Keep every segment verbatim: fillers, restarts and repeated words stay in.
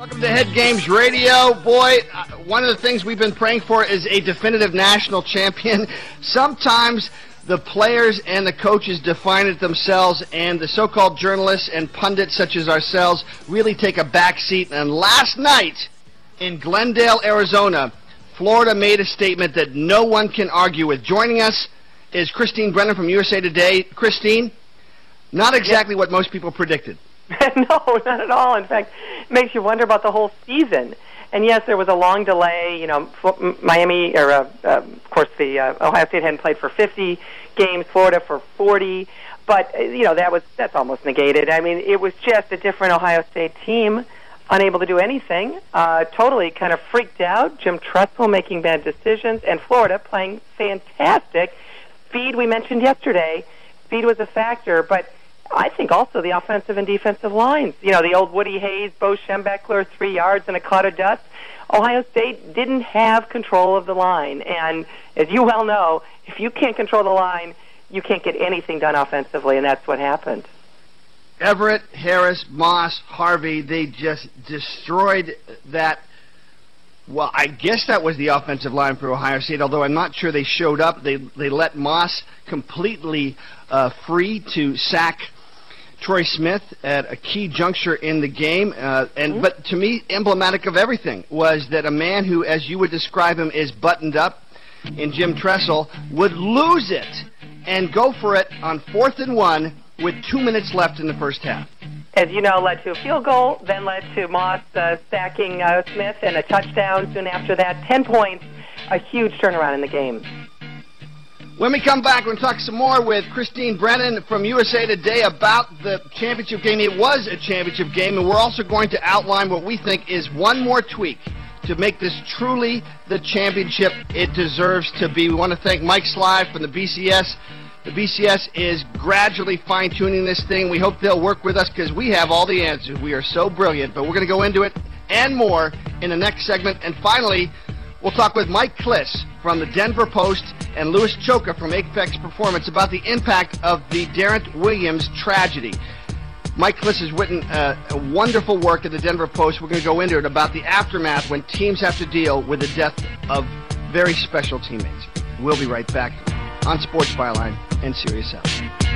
Welcome to Head Games Radio. Boy, uh, one of the things we've been praying for is a definitive national champion. Sometimes the players and the coaches define it themselves, and the so-called journalists and pundits such as ourselves really take a back seat. And last night in Glendale, Arizona, Florida made a statement that no one can argue with. Joining us is Christine Brennan from U S A Today. Christine, not exactly what most people predicted. No, not at all. In fact, it makes you wonder about the whole season. And yes, there was a long delay. You know, Miami, or uh, uh, of course, the uh, Ohio State hadn't played for fifty games, Florida for forty. But uh, you know, that was that's almost negated. I mean, it was just a different Ohio State team, unable to do anything, uh, totally kind of freaked out. Jim Tressel making bad decisions, and Florida playing fantastic. Speed, we mentioned yesterday, speed was a factor, but I think also the offensive and defensive lines. You know, the old Woody Hayes, Bo Schembechler, three yards and a cloud of dust. Ohio State didn't have control of the line. And as you well know, if you can't control the line, you can't get anything done offensively, and that's what happened. Everett, Harris, Moss, Harvey, they just destroyed that. Well, I guess that was the offensive line for Ohio State, although I'm not sure they showed up. They they let Moss completely uh, free to sack Troy Smith at a key juncture in the game. Uh, and mm-hmm. But to me, emblematic of everything was that a man who, as you would describe him, is buttoned up in Jim Tressel, would lose it and go for it on fourth and one with two minutes left in the first half. As you know, led to a field goal, then led to Moss uh, sacking uh, Smith and a touchdown soon after that. Ten points, a huge turnaround in the game. When we come back, we're going to talk some more with Christine Brennan from U S A Today about the championship game. It was a championship game, and we're also going to outline what we think is one more tweak to make this truly the championship it deserves to be. We want to thank Mike Sly from the B C S. The B C S is gradually fine-tuning this thing. We hope they'll work with us because we have all the answers. We are so brilliant, but we're going to go into it and more in the next segment. And finally, we'll talk with Mike Klis from the Denver Post and Louis Choka from Apex Performance about the impact of the Darrent Williams tragedy. Mike Klis has written uh, a wonderful work at the Denver Post. We're going to go into it about the aftermath when teams have to deal with the death of very special teammates. We'll be right back on Sports Byline and Sirius L.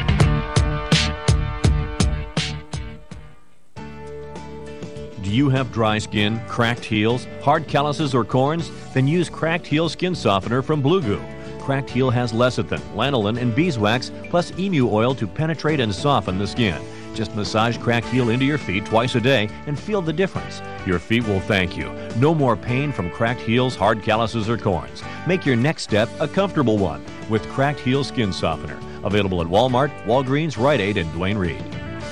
Do you have dry skin, cracked heels, hard calluses, or corns? Then use Cracked Heel Skin Softener from Blue Goo. Cracked Heel has lecithin, lanolin, and beeswax, plus emu oil to penetrate and soften the skin. Just massage Cracked Heel into your feet twice a day and feel the difference. Your feet will thank you. No more pain from cracked heels, hard calluses, or corns. Make your next step a comfortable one with Cracked Heel Skin Softener. Available at Walmart, Walgreens, Rite Aid, and Duane Reade.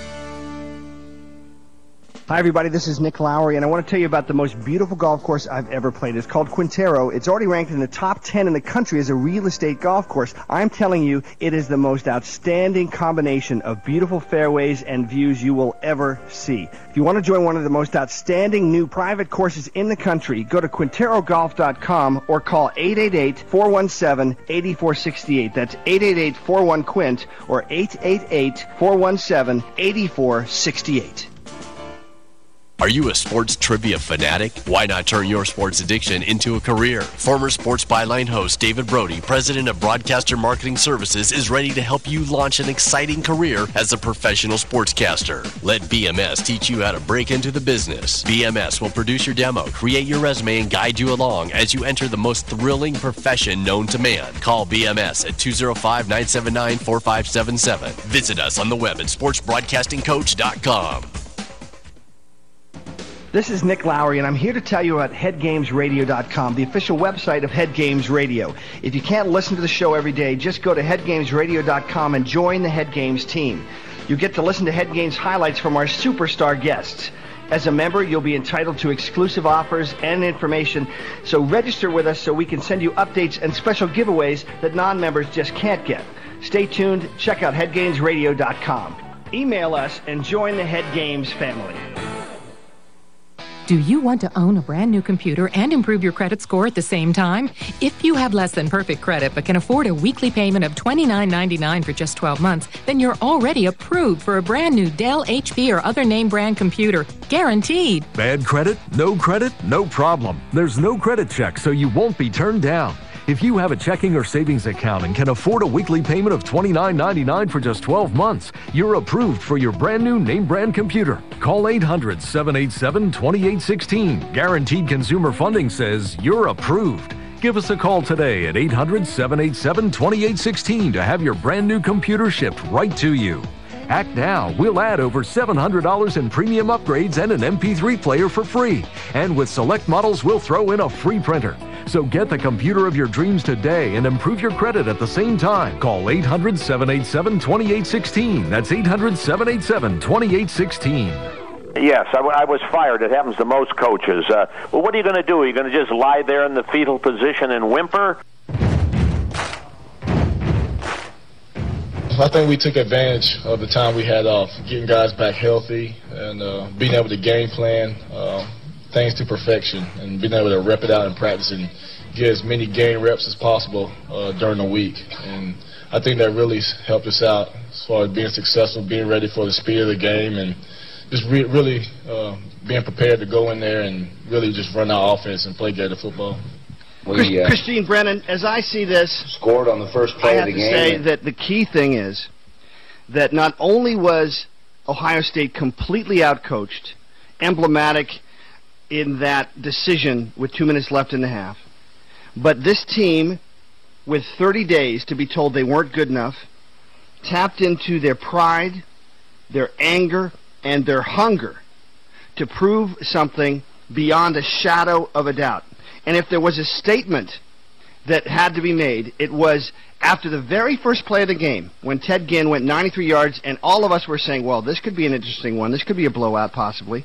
Hi, everybody. This is Nick Lowry, and I want to tell you about the most beautiful golf course I've ever played. It's called Quintero. It's already ranked in the top ten in the country as a real estate golf course. I'm telling you, it is the most outstanding combination of beautiful fairways and views you will ever see. If you want to join one of the most outstanding new private courses in the country, go to Quintero Golf dot com or call eight eight eight, four one seven, eight four six eight. That's eight eight eight, four one, Quint or eight eight eight, four one seven, eight four six eight. Are you a sports trivia fanatic? Why not turn your sports addiction into a career? Former Sports Byline host David Brody, president of Broadcaster Marketing Services, is ready to help you launch an exciting career as a professional sportscaster. Let B M S teach you how to break into the business. B M S will produce your demo, create your resume, and guide you along as you enter the most thrilling profession known to man. Call B M S at two oh five, nine seven nine, four five seven seven. Visit us on the web at sports broadcasting coach dot com. This is Nick Lowry, and I'm here to tell you about head games radio dot com, the official website of Head Games Radio. If you can't listen to the show every day, just go to head games radio dot com and join the Head Games team. You get to listen to Head Games highlights from our superstar guests. As a member, you'll be entitled to exclusive offers and information, so register with us so we can send you updates and special giveaways that non-members just can't get. Stay tuned. Check out head games radio dot com. Email us and join the Head Games family. Do you want to own a brand new computer and improve your credit score at the same time? If you have less than perfect credit but can afford a weekly payment of twenty-nine ninety-nine for just twelve months, then you're already approved for a brand new Dell, H P, or other name brand computer. Guaranteed. Bad credit? No credit? No problem. There's no credit check, so you won't be turned down. If you have a checking or savings account and can afford a weekly payment of twenty-nine ninety-nine for just twelve months, you're approved for your brand new name brand computer. Call eight hundred, seven eight seven, two eight one six. Guaranteed Consumer Funding says you're approved. Give us a call today at eight hundred, seven eight seven, two eight one six to have your brand new computer shipped right to you. Act now. We'll add over seven hundred dollars in premium upgrades and an M P three player for free. And with select models, we'll throw in a free printer. So get the computer of your dreams today and improve your credit at the same time. Call eight hundred, seven eight seven, two eight one six. That's eight hundred, seven eight seven, two eight one six. Yes, I, w- I was fired. It happens to most coaches. Uh, well, what are you going to do? Are you going to just lie there in the fetal position and whimper? I think we took advantage of the time we had off, getting guys back healthy and uh, being able to game plan uh, things to perfection and being able to rep it out in practice and get as many game reps as possible uh, during the week. And I think that really helped us out as far as being successful, being ready for the speed of the game, and just re- really uh, being prepared to go in there and really just run our offense and play Gator football. We, uh, Christine Brennan, as I see this, scored on the first play I have of the to game. say that the key thing is that not only was Ohio State completely outcoached, emblematic in that decision with two minutes left in the half, but this team, with thirty days to be told they weren't good enough, tapped into their pride, their anger, and their hunger to prove something beyond a shadow of a doubt. And if there was a statement that had to be made, it was after the very first play of the game, when Ted Ginn went ninety-three yards, and all of us were saying, well, this could be an interesting one. This could be a blowout, possibly.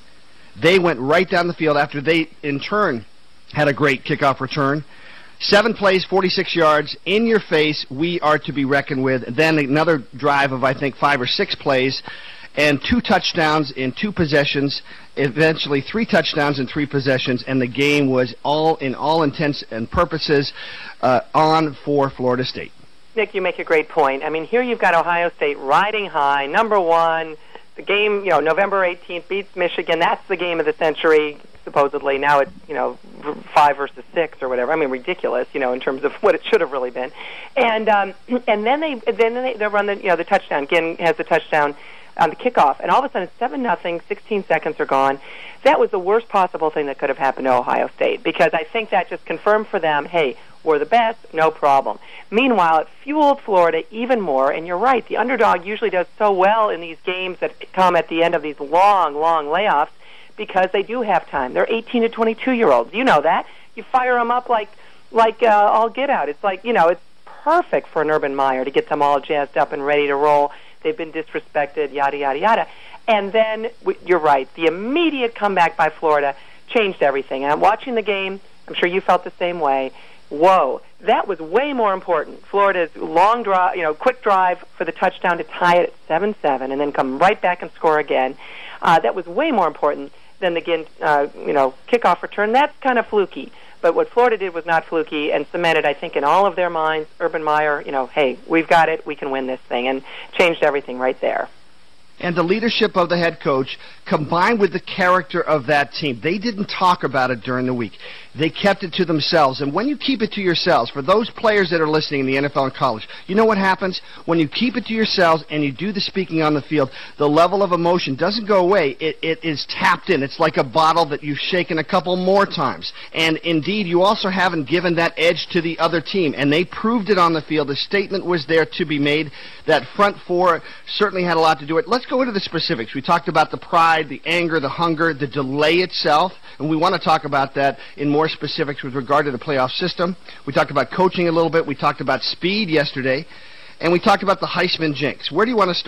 They went right down the field after they, in turn, had a great kickoff return. Seven plays, forty-six yards, in your face, we are to be reckoned with. Then another drive of, I think, five or six plays, and two touchdowns in two possessions, eventually three touchdowns in three possessions, and the game was all, in all intents and purposes, uh, on for Florida State. Nick, you make a great point. I mean, here you've got Ohio State riding high, number one. The game, you know, November eighteenth beats Michigan. That's the game of the century, supposedly. Now it's, you know, five versus six or whatever. I mean, ridiculous, you know, in terms of what it should have really been. And um, and then they then they, they run the, you know, the touchdown. Ginn has the touchdown on the kickoff, and all of a sudden it's seven nothing, sixteen seconds are gone. That was the worst possible thing that could have happened to Ohio State, because I think that just confirmed for them, hey, we're the best, no problem. Meanwhile, it fueled Florida even more, and you're right, the underdog usually does so well in these games that come at the end of these long, long layoffs, because they do have time. They're eighteen to twenty-two-year-olds. You know that. You fire them up like, like uh, all get out. It's like, you know, it's perfect for an Urban Meyer to get them all jazzed up and ready to roll. They've been disrespected, yada, yada, yada. And then, you're right, the immediate comeback by Florida changed everything. And I'm watching the game. I'm sure you felt the same way. Whoa, that was way more important. Florida's long drive, you know, quick drive for the touchdown to tie it at seven seven and then come right back and score again. Uh, that was way more important than the, again, uh, you know, kickoff return. That's kind of fluky. But what Florida did was not fluky and cemented, I think, in all of their minds, Urban Meyer, you know, hey, we've got it, we can win this thing, and changed everything right there. And the leadership of the head coach, combined with the character of that team, they didn't talk about it during the week. They kept it to themselves. And when you keep it to yourselves, for those players that are listening in the N F L and college, you know what happens? When you keep it to yourselves and you do the speaking on the field, the level of emotion doesn't go away. It, it is tapped in. It's like a bottle that you've shaken a couple more times. And indeed, you also haven't given that edge to the other team. And they proved it on the field. The statement was there to be made. That front four certainly had a lot to do with it. Let's go into the specifics. We talked about the pride, the anger, the hunger, the delay itself, and we want to talk about that in more specifics with regard to the playoff system. We talked about coaching a little bit. We talked about speed yesterday, and we talked about the Heisman jinx. Where do you want to start?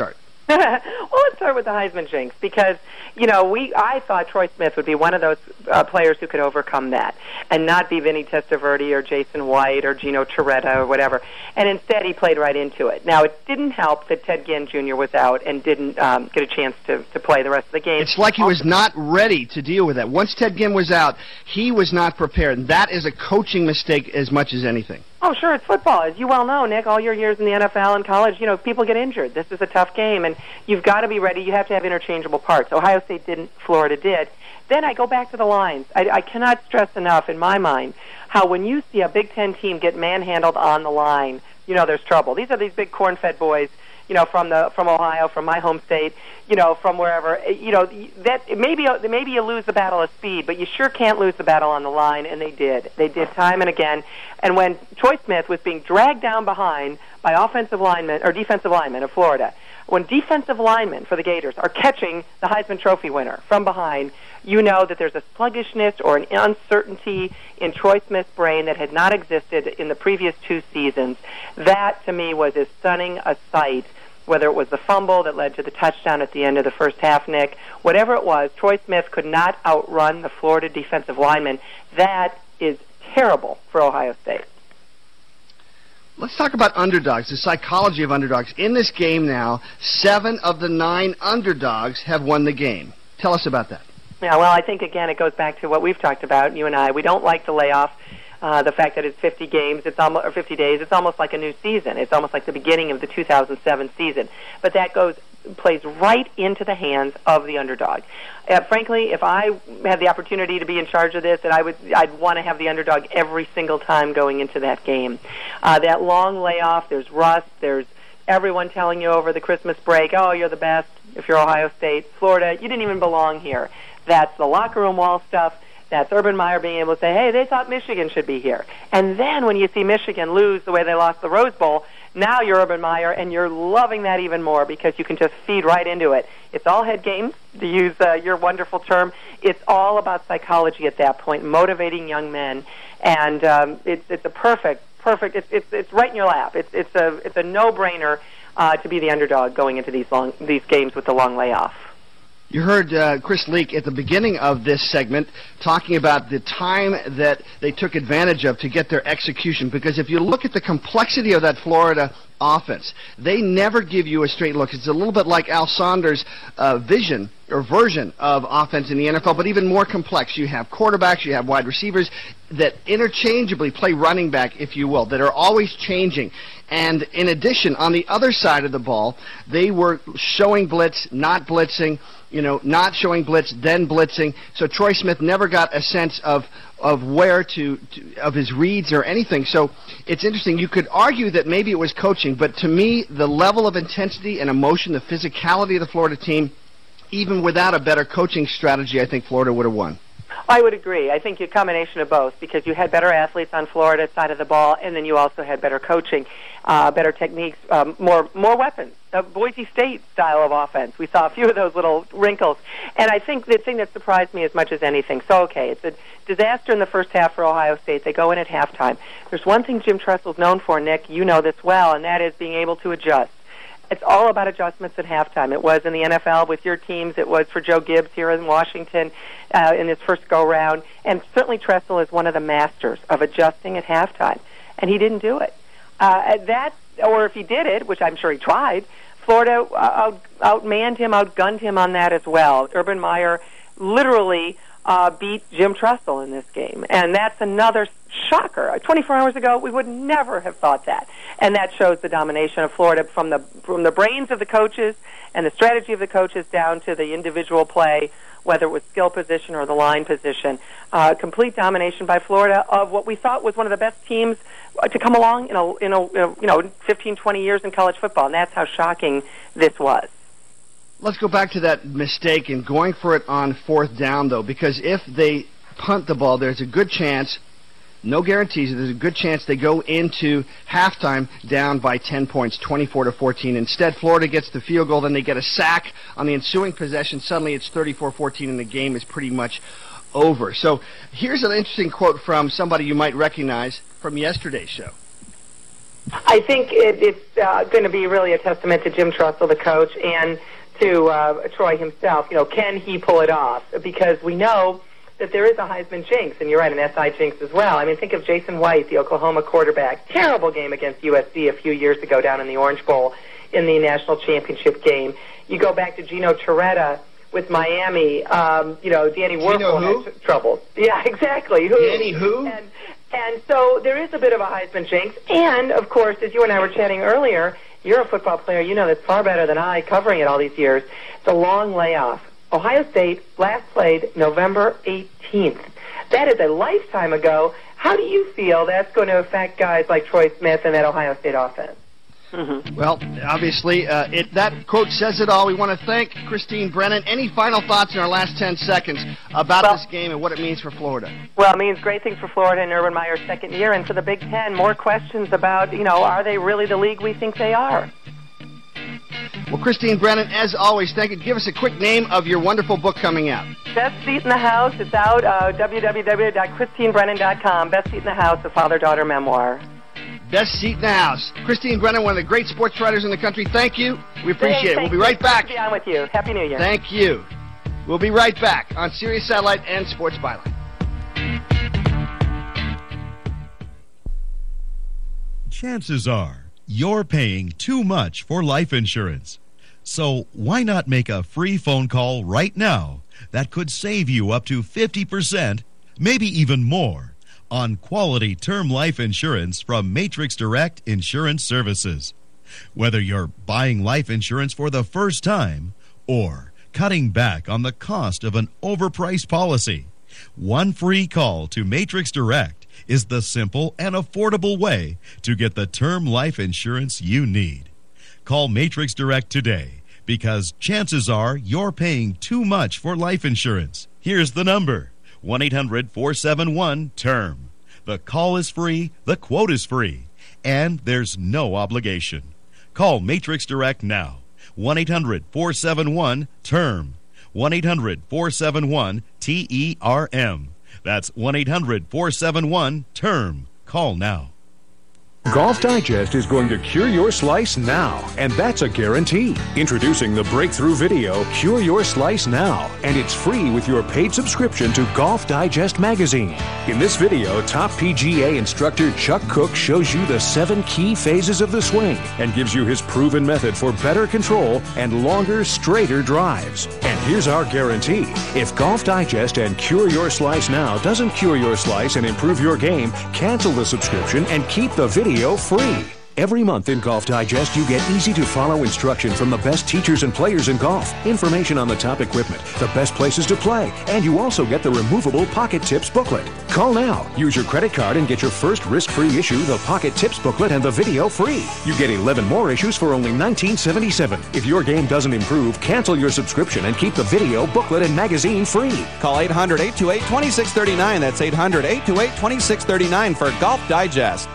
Well, let's start with the Heisman jinx because, you know, we I thought Troy Smith would be one of those uh, players who could overcome that and not be Vinny Testaverde or Jason White or Gino Torretta or whatever. And instead, he played right into it. Now, it didn't help that Ted Ginn Junior was out and didn't um, get a chance to, to play the rest of the game. It's like he was not ready to deal with that. Once Ted Ginn was out, he was not prepared. And that is a coaching mistake as much as anything. Oh, sure, it's football. As you well know, Nick, all your years in the N F L and college, you know, people get injured. This is a tough game, and you've got to be ready. You have to have interchangeable parts. Ohio State didn't, Florida did. Then I go back to the lines. I, I cannot stress enough, in my mind, how when you see a Big Ten team get manhandled on the line, you know there's trouble. These are these big corn-fed boys, you know, from the from Ohio, from my home state, you know, from wherever. You know, that maybe maybe you lose the battle of speed, but you sure can't lose the battle on the line, and they did. They did time and again. And when Troy Smith was being dragged down behind by offensive linemen or defensive linemen of Florida, when defensive linemen for the Gators are catching the Heisman Trophy winner from behind, you know that there's a sluggishness or an uncertainty in Troy Smith's brain that had not existed in the previous two seasons. That, to me, was as stunning a sight, whether it was the fumble that led to the touchdown at the end of the first half, Nick, whatever it was, Troy Smith could not outrun the Florida defensive lineman. That is terrible for Ohio State. Let's talk about underdogs, the psychology of underdogs. In this game now, seven of the nine underdogs have won the game. Tell us about that. Yeah, well, I think, again, it goes back to what we've talked about, you and I. We don't like the layoff, uh, the fact that it's fifty games, it's almost, or fifty days. It's almost like a new season. It's almost like the beginning of the two thousand seven season. But that goes plays right into the hands of the underdog. Uh, frankly, if I had the opportunity to be in charge of this, and I would, I'd want to have the underdog every single time going into that game. Uh, that long layoff, there's rust, there's everyone telling you over the Christmas break, oh, you're the best if you're Ohio State. Florida, you didn't even belong here. That's the locker room wall stuff. That's Urban Meyer being able to say, hey, they thought Michigan should be here. And then when you see Michigan lose the way they lost the Rose Bowl, now you're Urban Meyer, and you're loving that even more because you can just feed right into it. It's all head games, to use uh, your wonderful term. It's all about psychology at that point, motivating young men. And um, it's, it's a perfect, perfect, it's, it's, it's right in your lap. It's, it's a, it's a no-brainer uh, to be the underdog going into these, long, these games with the long layoff. You heard uh, Chris Leak at the beginning of this segment talking about the time that they took advantage of to get their execution, because if you look at the complexity of that Florida offense, they never give you a straight look. It's a little bit like Al Saunders' uh, vision or version of offense in the N F L, but even more complex. You have quarterbacks, you have wide receivers that interchangeably play running back, if you will, that are always changing. And in addition, on the other side of the ball, they were showing blitz, not blitzing, you know, not showing blitz, then blitzing. So Troy Smith never got a sense of of where to, to of his reads or anything. So it's interesting. You could argue that maybe it was coaching, but to me, the level of intensity and emotion, the physicality of the Florida team, even without a better coaching strategy, I think Florida would have won. I would agree. I think a combination of both, because you had better athletes on Florida's side of the ball, and then you also had better coaching, uh, better techniques, um, more more weapons. A Boise State style of offense. We saw a few of those little wrinkles. And I think the thing that surprised me as much as anything, so okay, it's a disaster in the first half for Ohio State. They go in at halftime. There's one thing Jim Tressel's known for, Nick, you know this well, and that is being able to adjust. It's all about adjustments at halftime. It was in the N F L with your teams. It was for Joe Gibbs here in Washington uh, in his first go-round. And certainly Tressel is one of the masters of adjusting at halftime. And he didn't do it. Uh, that, or if he did it, which I'm sure he tried, Florida out, outmanned him, outgunned him on that as well. Urban Meyer literally uh, beat Jim Tressel in this game. And that's another shocker. twenty-four hours ago, we would never have thought that. And that shows the domination of Florida from the from the brains of the coaches and the strategy of the coaches down to the individual play, whether it was skill position or the line position. Uh, complete domination by Florida of what we thought was one of the best teams to come along in a, in a, in a you know fifteen, twenty years in college football. And that's how shocking this was. Let's go back to that mistake in going for it on fourth down, though, because if they punt the ball, there's a good chance, no guarantees, there's a good chance they go into halftime down by ten points, twenty-four to fourteen. Instead, Florida gets the field goal, then they get a sack on the ensuing possession. Suddenly it's thirty-four fourteen, and the game is pretty much over. So here's an interesting quote from somebody you might recognize from yesterday's show. I think it, it's uh, going to be really a testament to Jim Tressel, the coach, and to uh, Troy himself. You know, can he pull it off? Because we know that there is a Heisman jinx, and you're right, an S I jinx as well. I mean, think of Jason White, the Oklahoma quarterback. Terrible game against U S C a few years ago down in the Orange Bowl in the national championship game. You go back to Gino Torretta with Miami. Um, you know, Danny Werfel had trouble. Yeah, exactly. Who? Danny who? And, and so there is a bit of a Heisman jinx. And, of course, as you and I were chatting earlier, you're a football player. You know that's far better than I, covering it all these years. It's a long layoff. Ohio State last played November eighteenth. That is a lifetime ago. How do you feel that's going to affect guys like Troy Smith and that Ohio State offense? Mm-hmm. Well, obviously, uh, it, that quote says it all. We want to thank Christine Brennan. Any final thoughts in our last ten seconds about well, this game and what it means for Florida? Well, it means great things for Florida and Urban Meyer's second year, and for the Big Ten, more questions about, you know, are they really the league we think they are? Well, Christine Brennan, as always, thank you. Give us a quick name of your wonderful book coming out. Best Seat in the House. It's out, uh, w w w dot christine brennan dot com. Best Seat in the House, a father-daughter memoir. Best Seat in the House. Christine Brennan, one of the great sports writers in the country. Thank you. We appreciate hey, it. We'll be right back. Nice to be on with you. Happy New Year. Thank you. We'll be right back on Sirius Satellite and Sports Byline. Chances are you're paying too much for life insurance. So why not make a free phone call right now that could save you up to fifty percent, maybe even more, on quality term life insurance from Matrix Direct Insurance Services. Whether you're buying life insurance for the first time or cutting back on the cost of an overpriced policy, one free call to Matrix Direct is the simple and affordable way to get the term life insurance you need. Call Matrix Direct today because chances are you're paying too much for life insurance. Here's the number, one eight hundred four seven one term. The call is free, the quote is free, and there's no obligation. Call Matrix Direct now, one eight hundred four seven one term, one eight hundred four seven one T E R M. That's one eight hundred four seven one term. Call now. Golf Digest is going to cure your slice now, and that's a guarantee. Introducing the breakthrough video, Cure Your Slice Now, and it's free with your paid subscription to Golf Digest magazine. In this video, top P G A instructor Chuck Cook shows you the seven key phases of the swing and gives you his proven method for better control and longer, straighter drives. And here's our guarantee. If Golf Digest and Cure Your Slice Now doesn't cure your slice and improve your game, cancel the subscription and keep the video free. Every month in Golf Digest, you get easy-to-follow instruction from the best teachers and players in golf, information on the top equipment, the best places to play, and you also get the removable Pocket Tips booklet. Call now. Use your credit card and get your first risk-free issue, the Pocket Tips booklet, and the video free. You get eleven more issues for only nineteen seventy-seven. If your game doesn't improve, cancel your subscription and keep the video, booklet, and magazine free. Call eight hundred, eight two eight, two six three nine. That's eight hundred, eight two eight, two six three nine for Golf Digest.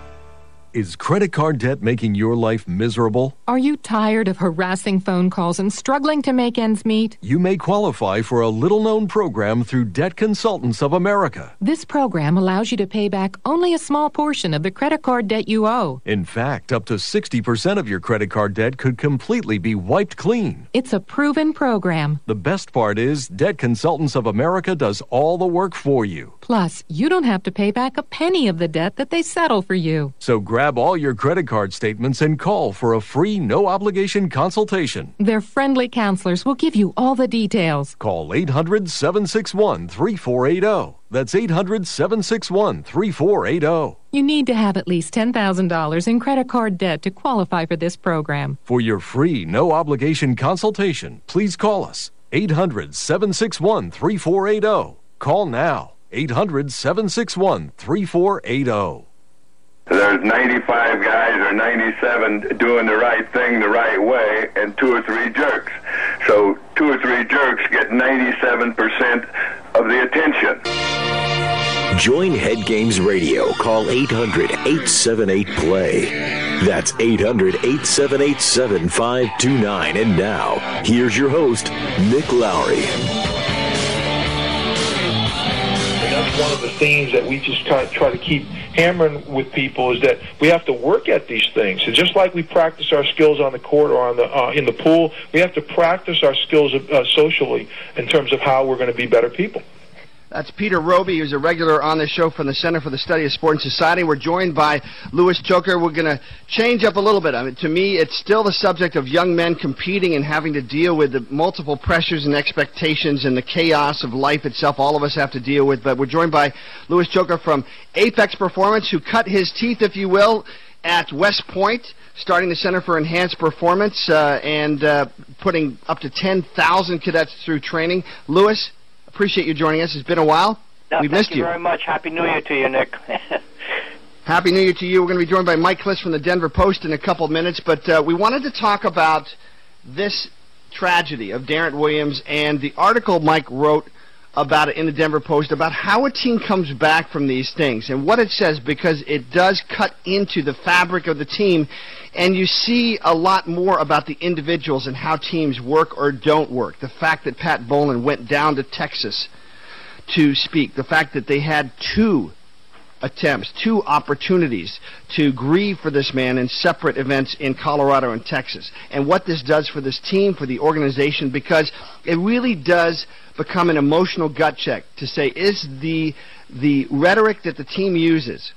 Is credit card debt making your life miserable? Are you tired of harassing phone calls and struggling to make ends meet? You may qualify for a little-known program through Debt Consultants of America. This program allows you to pay back only a small portion of the credit card debt you owe. In fact, up to sixty percent of your credit card debt could completely be wiped clean. It's a proven program. The best part is Debt Consultants of America does all the work for you. Plus, you don't have to pay back a penny of the debt that they settle for you. So grab all your credit card statements and call for a free, no-obligation consultation. Their friendly counselors will give you all the details. Call eight hundred, seven six one, three four eight zero. That's eight hundred, seven six one, three four eight zero. You need to have at least ten thousand dollars in credit card debt to qualify for this program. For your free, no-obligation consultation, please call us. eight hundred, seven six one, three four eight zero. Call now. eight hundred, seven six one, three four eight zero. There's ninety-five guys or ninety-seven doing the right thing the right way and two or three jerks. So two or three jerks get ninety-seven percent of the attention. Join Head Games Radio. Call eight hundred, eight seven eight, play. That's eight hundred, eight seven eight, seven five two nine. And now, here's your host, Nick Lowry. one of the themes that we just kind of try to keep hammering with people is that we have to work at these things. So just like we practice our skills on the court or on the uh, in the pool, we have to practice our skills uh, socially in terms of how we're going to be better people. That's Peter Roby, who's a regular on the show from the Center for the Study of Sport and Society. We're joined by Louis Choker. We're going to change up a little bit. I mean, to me, it's still the subject of young men competing and having to deal with the multiple pressures and expectations and the chaos of life itself all of us have to deal with. But we're joined by Louis Choker from Apex Performance, who cut his teeth, if you will, at West Point, starting the Center for Enhanced Performance uh, and uh, putting up to ten thousand cadets through training. Louis, appreciate you joining us. It's been a while. No, We've thank missed you you. very much. Happy New Year to you, Nick. Happy New Year to you. We're going to be joined by Mike Klis from the Denver Post in a couple of minutes, but uh, we wanted to talk about this tragedy of Darrent Williams and the article Mike wrote about it in the Denver Post about how a team comes back from these things and what it says, because it does cut into the fabric of the team, and you see a lot more about the individuals and how teams work or don't work. The fact that Pat Bowlen went down to Texas to speak, the fact that they had two attempts, two opportunities to grieve for this man in separate events in Colorado and Texas, and what this does for this team, for the organization, because it really does become an emotional gut check to say, is the the rhetoric that the team uses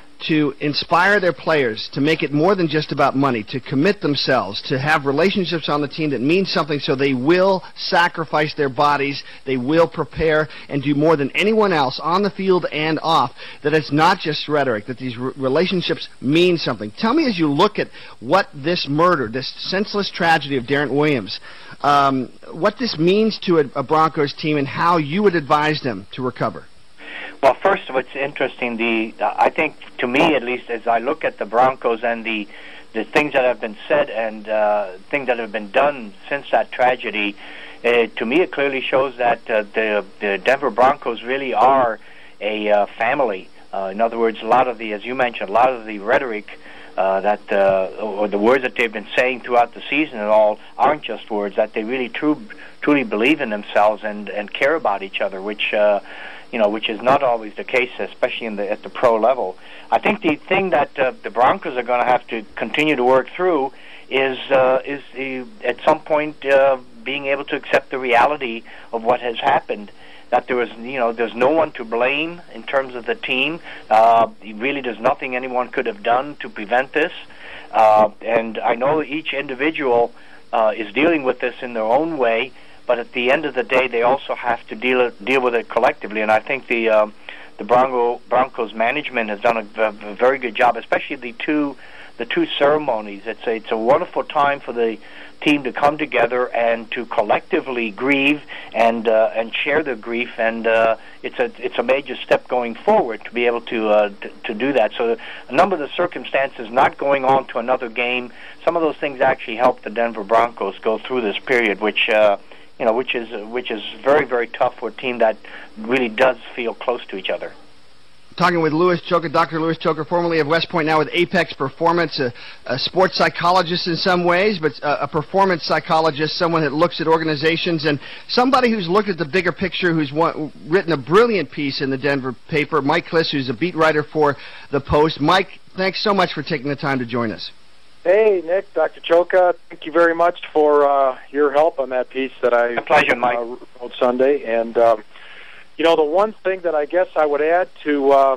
to inspire their players to make it more than just about money, to commit themselves, to have relationships on the team that mean something, so they will sacrifice their bodies, they will prepare and do more than anyone else on the field and off, that it's not just rhetoric, that these r- relationships mean something. Tell me, as you look at what this murder, this senseless tragedy of Darrent Williams, um, what this means to a, a Broncos team and how you would advise them to recover. Well, first of all, it's interesting. The uh, I think, to me at least, as I look at the Broncos and the the things that have been said and uh, things that have been done since that tragedy, uh, to me it clearly shows that uh, the the Denver Broncos really are a uh, family. Uh, in other words, a lot of the, as you mentioned, a lot of the rhetoric uh, that uh, or the words that they've been saying throughout the season and all aren't just words. That they really true, truly believe in themselves and and care about each other, which. Uh, You know, which is not always the case, especially in the at the pro level. I think the thing that uh, the Broncos are going to have to continue to work through is uh, is the, at some point uh, being able to accept the reality of what has happened. That there was, you know, there's no one to blame in terms of the team. Uh, really, there's nothing anyone could have done to prevent this. Uh, and I know each individual uh, is dealing with this in their own way. But at the end of the day, they also have to deal deal with it collectively, and I think the um, the Bronco, Broncos management has done a, a very good job, especially the two the two ceremonies. It's a, it's a wonderful time for the team to come together and to collectively grieve and uh, and share their grief, and uh, it's a it's a major step going forward to be able to, uh, to to do that. So a number of the circumstances, not going on to another game, some of those things actually helped the Denver Broncos go through this period, which. Uh, You know, which is which is very, very tough for a team that really does feel close to each other. Talking with Louis Choker, Doctor Louis Choker, formerly of West Point, now with Apex Performance, a, a sports psychologist in some ways, but a, a performance psychologist, someone that looks at organizations, and somebody who's looked at the bigger picture, who's won, written a brilliant piece in the Denver paper, Mike Klis, who's a beat writer for the Post. Mike, thanks so much for taking the time to join us. Hey, Nick, Doctor Choka, thank you very much for uh, your help on that piece that I A pleasure, Mike. Uh, wrote Sunday. And, um, you know, the one thing that I guess I would add to uh,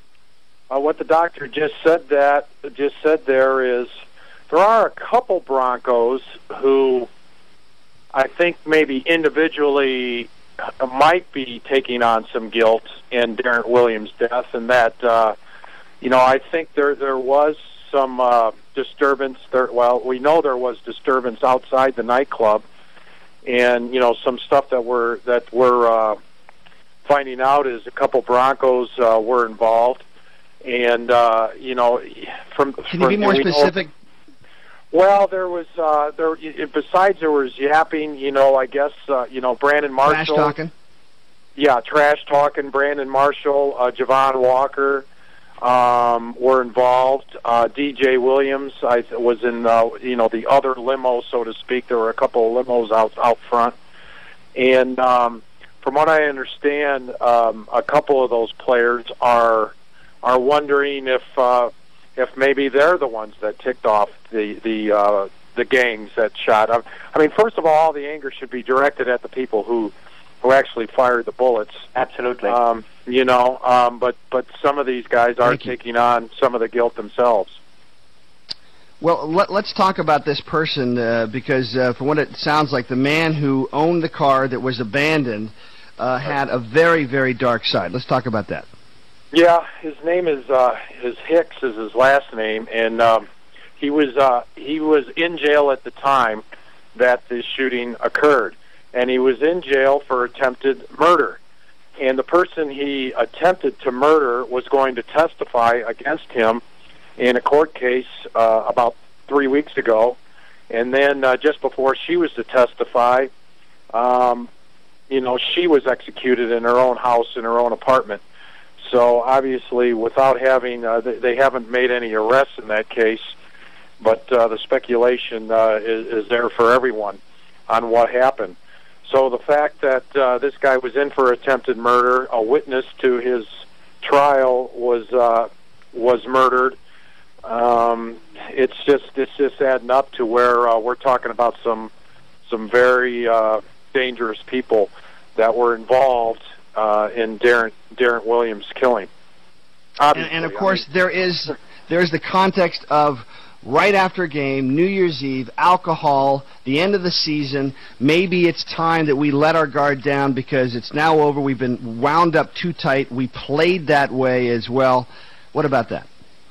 uh, what the doctor just said that just said there is there are a couple Broncos who I think maybe individually might be taking on some guilt in Darrent Williams' death, and that, uh, you know, I think there there was some uh, disturbance there. Well, we know there was disturbance outside the nightclub, and you know some stuff that we're that we're uh, finding out is a couple Broncos uh, were involved, and uh, you know from. Can you be more specific? Know, well, there was uh, there. Besides, there was yapping. You know, I guess uh, you know Brandon Marshall. Trash talking. Yeah, trash talking. Brandon Marshall, uh, Javon Walker. Um, were involved. Uh, D J Williams I th- was in, uh, you know, the other limo, so to speak. There were a couple of limos out out front, and um, from what I understand, um, a couple of those players are are wondering if uh, if maybe they're the ones that ticked off the the uh, the gangs that shot. I, I mean, first of all, all the anger should be directed at the people who who actually fired the bullets. Absolutely. Um, you know, um, but but some of these guys are taking on some of the guilt themselves. Well, let, let's talk about this person uh, because uh, from what it sounds like, the man who owned the car that was abandoned uh, had a very, very dark side. Let's talk about that. Yeah, his name is uh, his Hicks is his last name, and um, he was uh, he was in jail at the time that the shooting occurred, and he was in jail for attempted murder. And the person he attempted to murder was going to testify against him in a court case uh, about three weeks ago, and then uh, just before she was to testify, um, you know, she was executed in her own house, in her own apartment. So obviously, without having, uh, they, they haven't made any arrests in that case, but uh, the speculation uh, is, is there for everyone on what happened. So the fact that uh, this guy was in for attempted murder, a witness to his trial was uh, was murdered. Um, it's just it's just adding up to where uh, we're talking about some some very uh, dangerous people that were involved uh, in Darren Darren Williams' killing. And, and of course, I mean, there is there is the context of right after a game, New Year's Eve, alcohol, the end of the season. Maybe it's time that we let our guard down because it's now over. We've been wound up too tight. We played that way as well. What about that?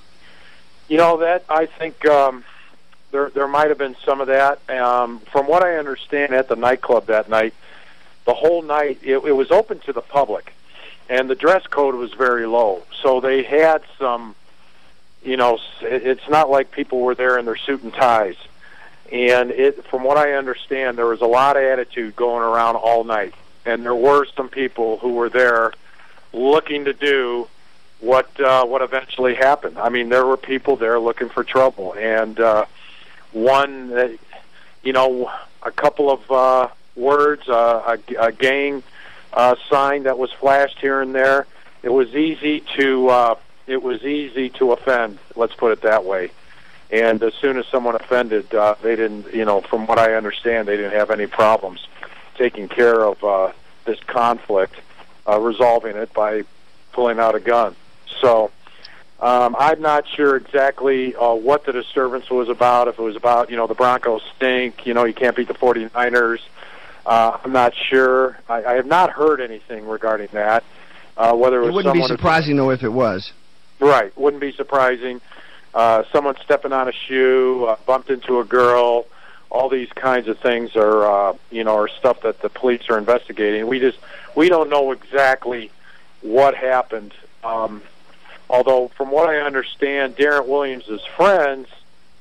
You know, that I think um, there there might have been some of that. Um, from what I understand at the nightclub that night, the whole night, it, it was open to the public, and the dress code was very low. So they had some, you know, it's not like people were there in their suit and ties. And it, from what I understand, there was a lot of attitude going around all night. And there were some people who were there looking to do what uh, what eventually happened. I mean, there were people there looking for trouble, and uh, one, uh, you know, a couple of uh, words, uh, a, a gang uh, sign that was flashed here and there. It was easy to uh, it was easy to offend. Let's put it that way. And as soon as someone offended, uh, they didn't, you know, from what I understand, they didn't have any problems taking care of uh, this conflict, uh, resolving it by pulling out a gun. So um, I'm not sure exactly uh, what the disturbance was about, if it was about, you know, the Broncos stink, you know, you can't beat the forty-niners. Uh, I'm not sure. I, I have not heard anything regarding that. Uh, whether it, was it wouldn't be someone surprising, though, if it was. Right, wouldn't be surprising. Uh, someone stepping on a shoe, uh, bumped into a girl, all these kinds of things are, uh, you know, are stuff that the police are investigating. We just, we don't know exactly what happened. Um, although, from what I understand, Darren Williams' friends,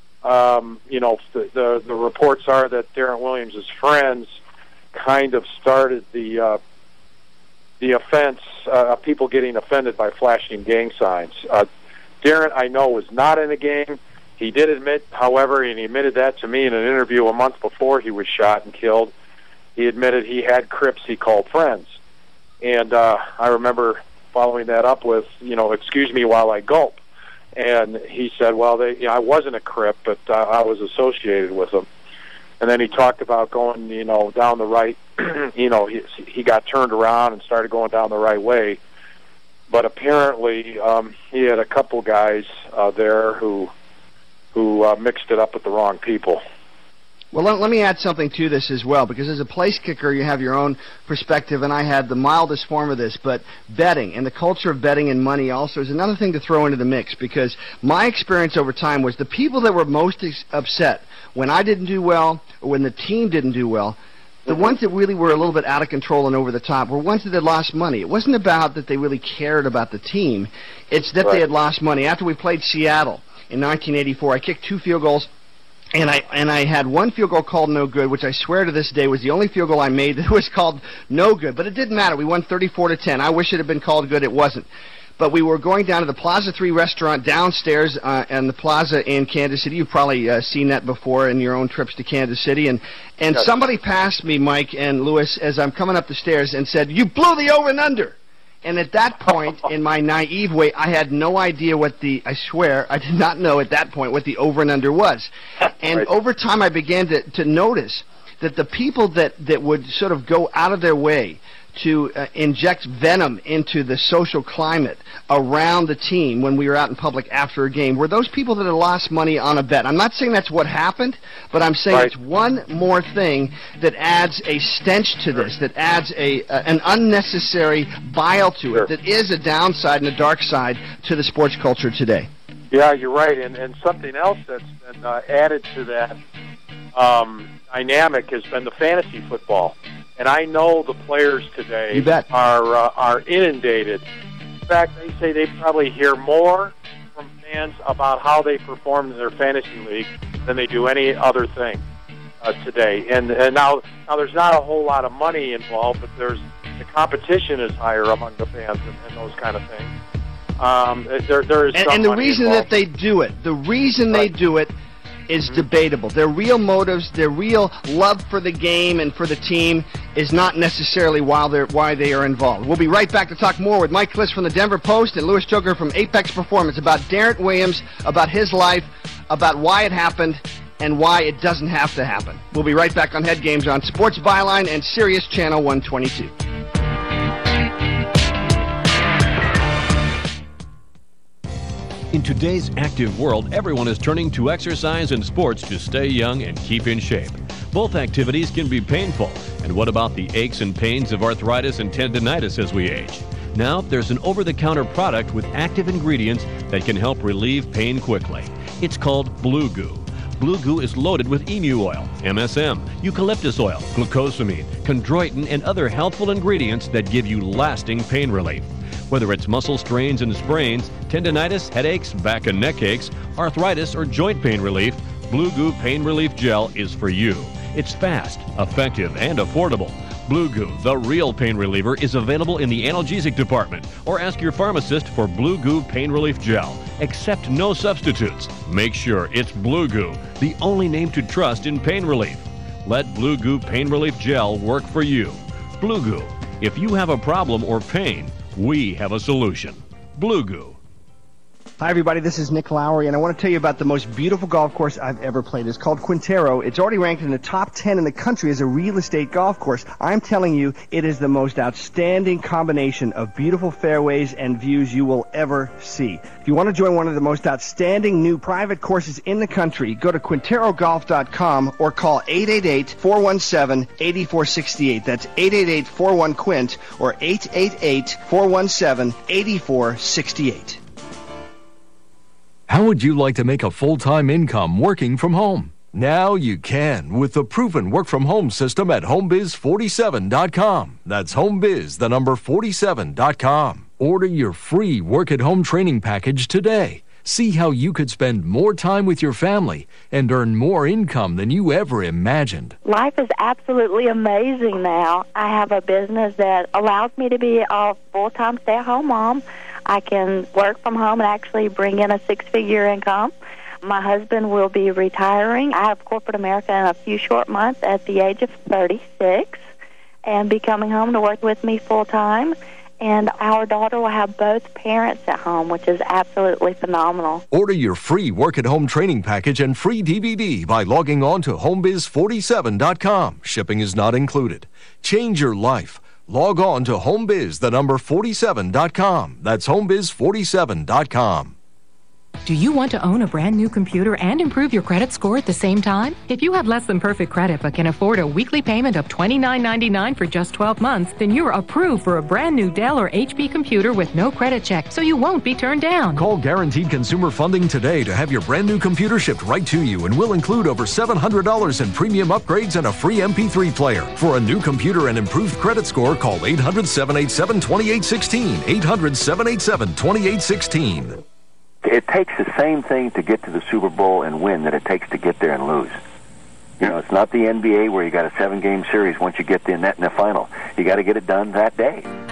um, you know, the, the the reports are that Darren Williams' friends kind of started the uh, the offense, uh, people getting offended by flashing gang signs. Uh, Darren, I know, was not in a gang. He did admit, however, and he admitted that to me in an interview a month before he was shot and killed, he admitted he had Crips he called friends. And uh, I remember following that up with, you know, excuse me while I gulp. And he said, well, they, you know, I wasn't a Crip, but uh, I was associated with them. And then he talked about going, you know, down the right, you know, he, he got turned around and started going down the right way. But apparently um, he had a couple guys uh, there who who uh, mixed it up with the wrong people. Well, let, let me add something to this as well, because as a place kicker, you have your own perspective, and I had the mildest form of this, but betting and the culture of betting and money also is another thing to throw into the mix, because my experience over time was the people that were most ex- upset when I didn't do well or when the team didn't do well, the ones that really were a little bit out of control and over the top were ones that had lost money. It wasn't about that they really cared about the team. It's that right. they had lost money. After we played Seattle in nineteen eighty-four, I kicked two field goals, and I and I had one field goal called no good, which I swear to this day was the only field goal I made that was called no good. But it didn't matter. We won thirty-four to ten. I wish it had been called good. It wasn't. but we were going down to the Plaza three restaurant downstairs uh, and the Plaza in Kansas City. You've probably uh, seen that before in your own trips to Kansas City. And, and yes. somebody passed me, Mike and Lewis, as I'm coming up the stairs and said, "You blew the over and under." And at that point, in my naive way, I had no idea what the, I swear, I did not know at that point what the over and under was. And right. over time, I began to, to notice that the people that, that would sort of go out of their way to uh, inject venom into the social climate around the team when we were out in public after a game were those people that had lost money on a bet. I'm not saying that's what happened, but I'm saying right. it's one more thing that adds a stench to this, that adds a uh, an unnecessary bile to sure. it, that is a downside and a dark side to the sports culture today. Yeah, you're right, and, and something else that's been uh, added to that um, dynamic has been the fantasy football. And I know the players today you bet. are uh, are inundated. In fact, they say they probably hear more from fans about how they perform in their fantasy league than they do any other thing uh, today. And and now now there's not a whole lot of money involved, but there's the competition is higher among the fans and, and those kind of things. Um, there there is and, some and the money reason involved. that they do it, the reason right. they do it. is mm-hmm. debatable. Their real motives, their real love for the game and for the team is not necessarily why they're, why they are involved. We'll be right back to talk more with Mike Klis from the Denver Post and Louis Joker from Apex Performance about Darren Williams, about his life, about why it happened, and why it doesn't have to happen. We'll be right back on Head Games on Sports Byline and Sirius Channel one twenty-two. In today's active world, everyone is turning to exercise and sports to stay young and keep in shape. Both activities can be painful. And what about the aches and pains of arthritis and tendinitis as we age? Now, there's an over-the-counter product with active ingredients that can help relieve pain quickly. It's called Blue Goo. Blue Goo is loaded with emu oil, M S M, eucalyptus oil, glucosamine, chondroitin, and other healthful ingredients that give you lasting pain relief. Whether it's muscle strains and sprains, tendinitis, headaches, back and neck aches, arthritis, or joint pain relief, Blue Goo Pain Relief Gel is for you. It's fast, effective, and affordable. Blue Goo, the real pain reliever, is available in the analgesic department, or ask your pharmacist for Blue Goo Pain Relief Gel. Accept no substitutes. Make sure it's Blue Goo, the only name to trust in pain relief. Let Blue Goo Pain Relief Gel work for you. Blue Goo. If you have a problem or pain, we have a solution. Blue Goo. Hi, everybody. This is Nick Lowry, and I want to tell you about the most beautiful golf course I've ever played. It's called Quintero. It's already ranked in the top ten in the country as a real estate golf course. I'm telling you, it is the most outstanding combination of beautiful fairways and views you will ever see. If you want to join one of the most outstanding new private courses in the country, go to Quintero Golf dot com or call eight eight eight, four one seven, eight four six eight. That's eight eight eight, four one, Quint or eight eight eight, four one seven, eight four six eight. How would you like to make a full-time income working from home? Now you can with the proven work-from-home system at home biz forty-seven dot com. That's homebiz, the number forty-seven dot com. Order your free work-at-home training package today. See how you could spend more time with your family and earn more income than you ever imagined. Life is absolutely amazing now. I have a business that allows me to be a full-time stay-at-home mom. I can work from home and actually bring in a six-figure income. My husband will be retiring out of corporate America in a few short months at the age of thirty-six and be coming home to work with me full-time. And our daughter will have both parents at home, which is absolutely phenomenal. Order your free work-at-home training package and free D V D by logging on to home biz forty-seven dot com. Shipping is not included. Change your life. Log on to homebiz, the number forty-seven dot com. That's homebiz forty-seven dot com. Do you want to own a brand new computer and improve your credit score at the same time? If you have less than perfect credit but can afford a weekly payment of twenty-nine ninety-nine for just twelve months, then you're approved for a brand new Dell or H P computer with no credit check, so you won't be turned down. Call Guaranteed Consumer Funding today to have your brand new computer shipped right to you, and we'll include over seven hundred dollars in premium upgrades and a free M P three player. For a new computer and improved credit score, call eight hundred, seven eight seven, two eight one six, eight hundred, seven eight seven, two eight one six. It takes the same thing to get to the Super Bowl and win that it takes to get there and lose. You know, it's not the N B A where you got a seven-game series once you get in that in the final. You got to get it done that day.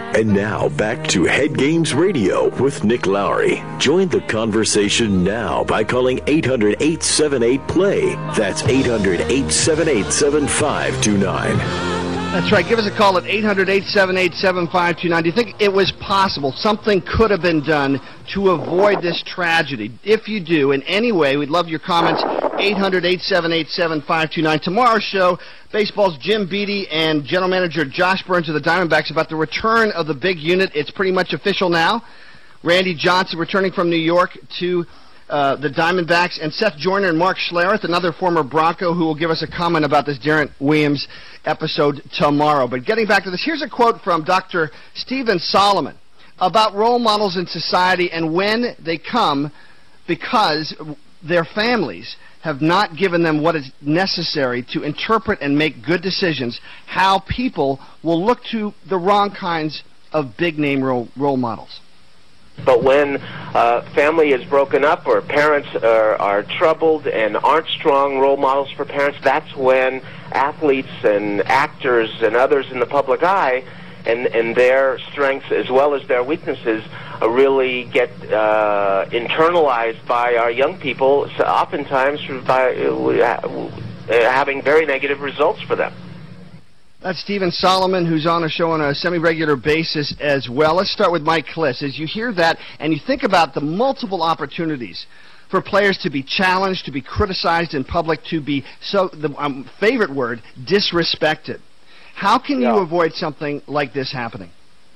And now back to Head Games Radio with Nick Lowry. Join the conversation now by calling eight hundred, eight seven eight, play. That's eight hundred, eight seven eight, seven five two nine. That's right. Give us a call at eight hundred, eight seven eight, seven five two nine. Do you think it was possible, something could have been done to avoid this tragedy? If you do, in any way, we'd love your comments. eight hundred, eight seven eight, seven five two nine. Tomorrow's show, baseball's Jim Beattie and General Manager Josh Burns of the Diamondbacks about the return of the big unit. It's pretty much official now. Randy Johnson returning from New York to uh, the Diamondbacks, and Seth Joyner and Mark Schlereth, another former Bronco, who will give us a comment about this Darren Williams episode tomorrow. But getting back to this, here's a quote from Doctor Stephen Solomon about role models in society and when they come because their families have not given them what is necessary to interpret and make good decisions, how people will look to the wrong kinds of big-name role, role models. But when uh, family is broken up or parents are, are troubled and aren't strong role models for parents, that's when athletes and actors and others in the public eye and, and their strengths as well as their weaknesses uh, really get uh, internalized by our young people, so oftentimes by uh, having very negative results for them. That's Stephen Solomon, who's on a show on a semi-regular basis as well. Let's start with Mike Klis. As you hear that and you think about the multiple opportunities for players to be challenged, to be criticized in public, to be, so the um, favorite word, disrespected, how can you yeah. avoid something like this happening?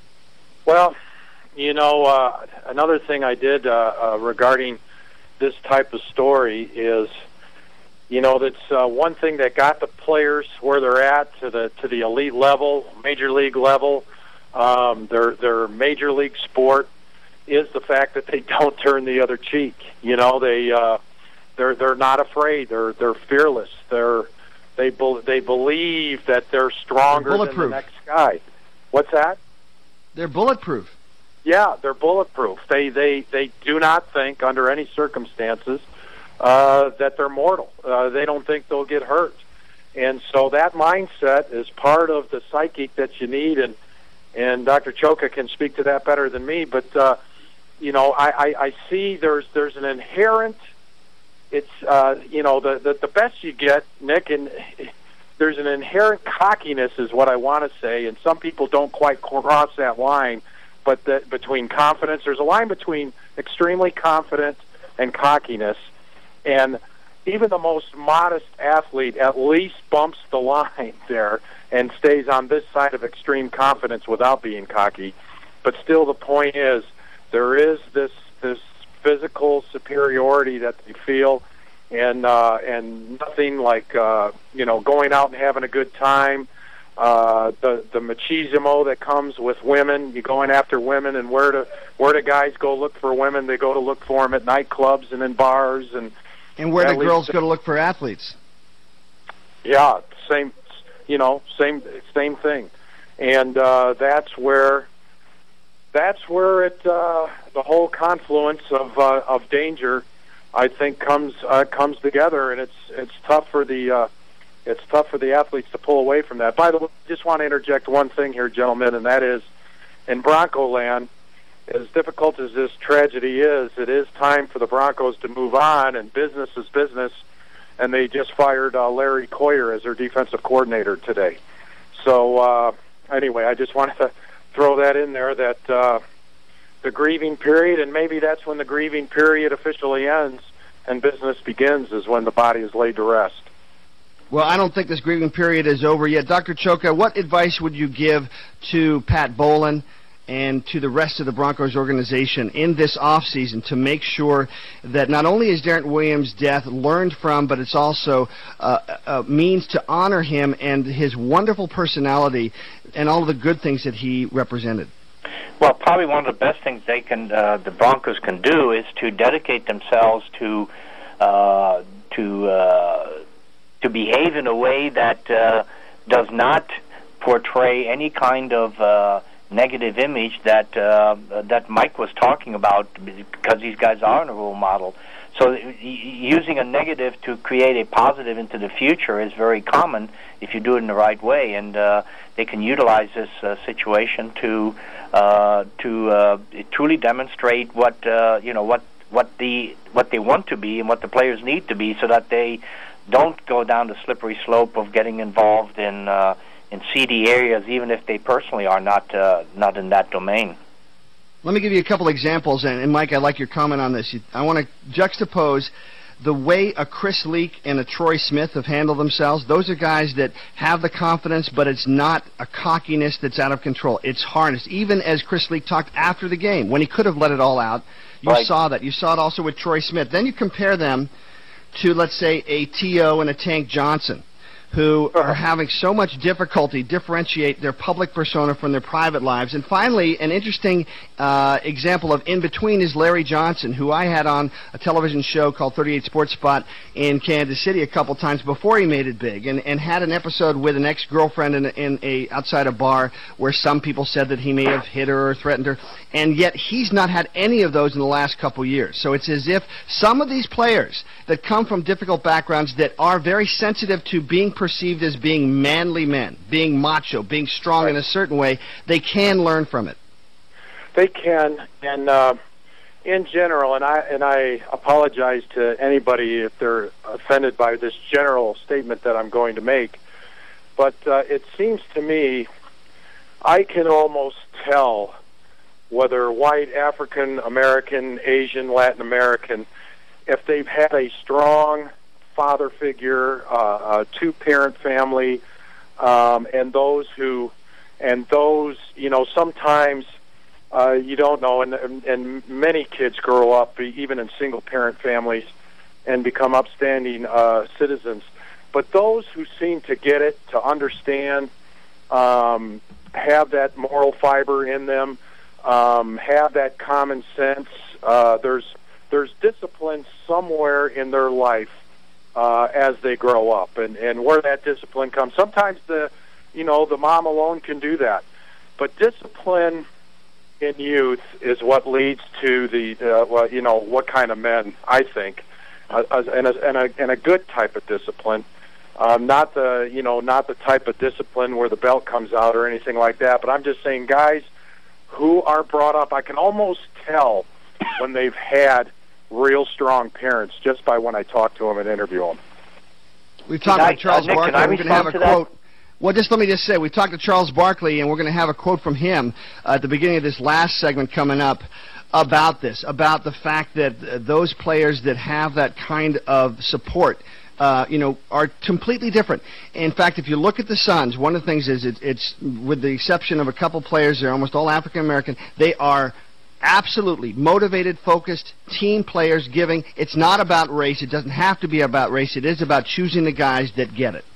Well, you know, uh, another thing I did uh, uh, regarding this type of story is, you know, that's uh, one thing that got the players where they're at to the to the elite level, major league level, um, their their major league sport, is the fact that they don't turn the other cheek. You know, they uh, they're they're not afraid. They're they're fearless. They're they be, they believe that they're stronger they're than the next guy. What's that? They're bulletproof. Yeah, they're bulletproof. They they they do not think under any circumstances Uh, that they're mortal. Uh, they don't think they'll get hurt. And so that mindset is part of the psychic that you need, and and Doctor Choka can speak to that better than me, but, uh, you know, I, I, I see there's there's an inherent, it's, uh, you know, the, the, the best you get, Nick, and there's an inherent cockiness is what I want to say, and some people don't quite cross that line, but that between confidence, there's a line between extremely confident and cockiness. And even the most modest athlete at least bumps the line there and stays on this side of extreme confidence without being cocky. But still, the point is, there is this this physical superiority that they feel, and uh, and nothing like uh, you know going out and having a good time. Uh, the the machismo that comes with women, you going after women, and where do where do guys go look for women? They go to look for them at nightclubs and in bars and. And where do girls go to look for athletes? Yeah, same, you know, same same thing, and uh, that's where that's where it uh, the whole confluence of uh, of danger, I think, comes uh, comes together, and it's it's tough for the uh, it's tough for the athletes to pull away from that. By the way, I just want to interject one thing here, gentlemen, and that is, in Bronco land, as difficult as this tragedy is, it is time for the Broncos to move on, and business is business, and they just fired uh, Larry Coyer as their defensive coordinator today. So, uh, anyway, I just wanted to throw that in there, that uh, the grieving period, and maybe that's when the grieving period officially ends and business begins, is when the body is laid to rest. Well, I don't think this grieving period is over yet. Doctor Choka, what advice would you give to Pat Bowlen and to the rest of the Broncos organization in this offseason to make sure that not only is Darren Williams' death learned from, but it's also uh, a means to honor him and his wonderful personality and all of the good things that he represented? Well, probably one of the best things they can, uh, the Broncos can do, is to dedicate themselves to uh, to uh, to behave in a way that uh, does not portray any kind of uh, negative image that uh, that Mike was talking about, because these guys aren't a role model. So y- using a negative to create a positive into the future is very common if you do it in the right way, and uh, they can utilize this uh, situation to uh, to uh, truly demonstrate what uh, you know what what the what they want to be and what the players need to be, so that they don't go down the slippery slope of getting involved in uh, in seedy areas, even if they personally are not uh, not in that domain. Let me give you a couple examples, and, and Mike, I like your comment on this. I want to juxtapose the way a Chris Leak and a Troy Smith have handled themselves. Those are guys that have the confidence, but it's not a cockiness that's out of control. It's harnessed. Even as Chris Leak talked after the game, when he could have let it all out, you right. saw that. You saw it also with Troy Smith. Then you compare them to, let's say, a T O and a Tank Johnson, who are having so much difficulty differentiate their public persona from their private lives. And finally, an interesting uh, example of in between is Larry Johnson, who I had on a television show called thirty-eight Sports Spot in Kansas City a couple times before he made it big, and, and had an episode with an ex-girlfriend in, a, in a outside a bar where some people said that he may have hit her or threatened her, and yet he's not had any of those in the last couple years. So it's as if some of these players that come from difficult backgrounds that are very sensitive to being perceived as being manly men, being macho, being strong right. in a certain way, they can learn from it. They can, and uh, in general, and I and I apologize to anybody if they're offended by this general statement that I'm going to make, but uh, it seems to me I can almost tell whether white, African American, Asian, Latin American, if they've had a strong father figure, uh, a two-parent family, um, and those who, and those, you know, sometimes uh, you don't know, and, and many kids grow up even in single-parent families and become upstanding uh, citizens. But those who seem to get it, to understand, um, have that moral fiber in them, um, have that common sense, uh, there's there's discipline somewhere in their life Uh, as they grow up, and, and where that discipline comes. Sometimes the, you know, the mom alone can do that, but discipline in youth is what leads to the, uh, well, you know, what kind of men, I think, uh, and, a, and, a, and a good type of discipline, um, not the, you know, not the type of discipline where the belt comes out or anything like that, but I'm just saying guys who are brought up, I can almost tell when they've had real strong parents just by when I talk to them and interview them. We've talked I, about Charles uh, Nick, Barkley. We're going to have a quote. That? Well, just let me just say, we've talked to Charles Barkley, and we're going to have a quote from him uh, at the beginning of this last segment coming up about this, about the fact that uh, those players that have that kind of support Uh, you know, are completely different. In fact, if you look at the Suns, one of the things is it, it's, with the exception of a couple players, they're almost all African American. They are absolutely motivated, focused, team players giving. It's not about race. It doesn't have to be about race. It is about choosing the guys that get it.